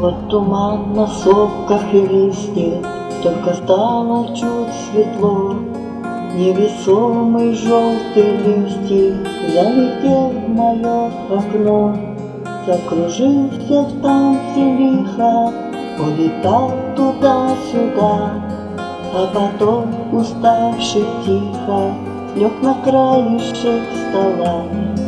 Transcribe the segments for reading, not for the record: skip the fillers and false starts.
Вот туман на сопках и листьях, только стало чуть светло. Невесомый желтый листик залетел в мое окно. Закружился в танце лихо, улетал туда-сюда, а потом, уставший тихо, лег на краешек стола.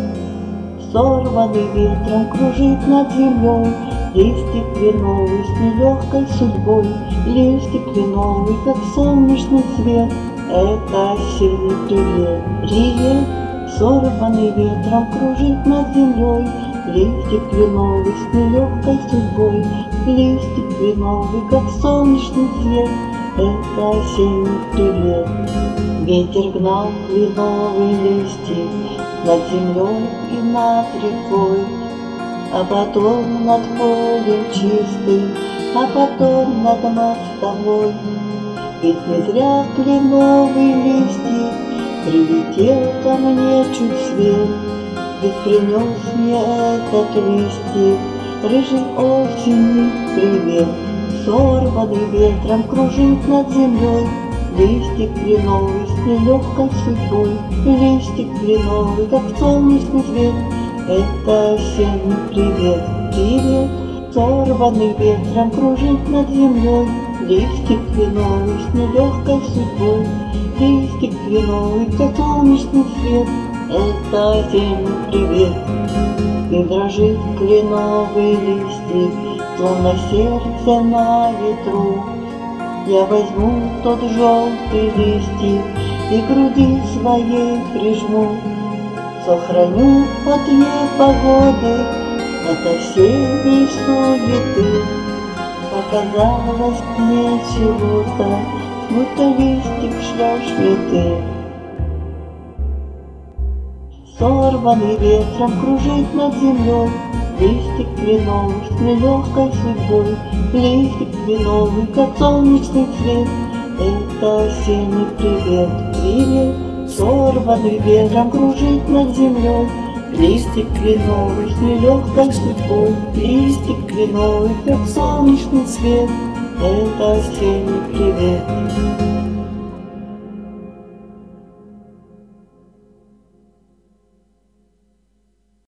Сорванный ветром кружит над землей листик кленовый с нелегкой судьбой. Листик кленовый, как солнечный свет, это осенний привет. Привет, сорванный ветром кружит над землей листик кленовый с нелегкой судьбой. Листик кленовый, как солнечный свет, это осенний привет. Ветер гнал кленовый листик над землей и над рекой, а потом над полем чистым, а потом над мостовой. Ведь не зря кленовый листик прилетел ко мне чуть свет, ведь принес мне этот листик рыжий осенний привет. Сорванный ветром кружит над землей листик кленовый с нелегкой судьбой. Листик кленовый, как солнечный свет, это осенний привет. Привет, сорванный ветром кружит над землей листик кленовый с нелегкой судьбой. Листик кленовый, как солнечный свет, это осенний привет. И дрожит кленовый листик, словно сердце на ветру. Я возьму тот желтый листик и к груди своей прижму. Сохраню от непогоды, от осенней суеты. Показалось мне чего-то, будто листик шлешь мне ты. Сорванный ветром кружит над землей листик кленовый с нелегкой судьбой. Листик кленовый, как солнечный свет, это осенний привет. Привет, сорванный ветром кружит над землей листик кленовый с нелегкой судьбой. Листик кленовый, как солнечный свет, это осенний привет.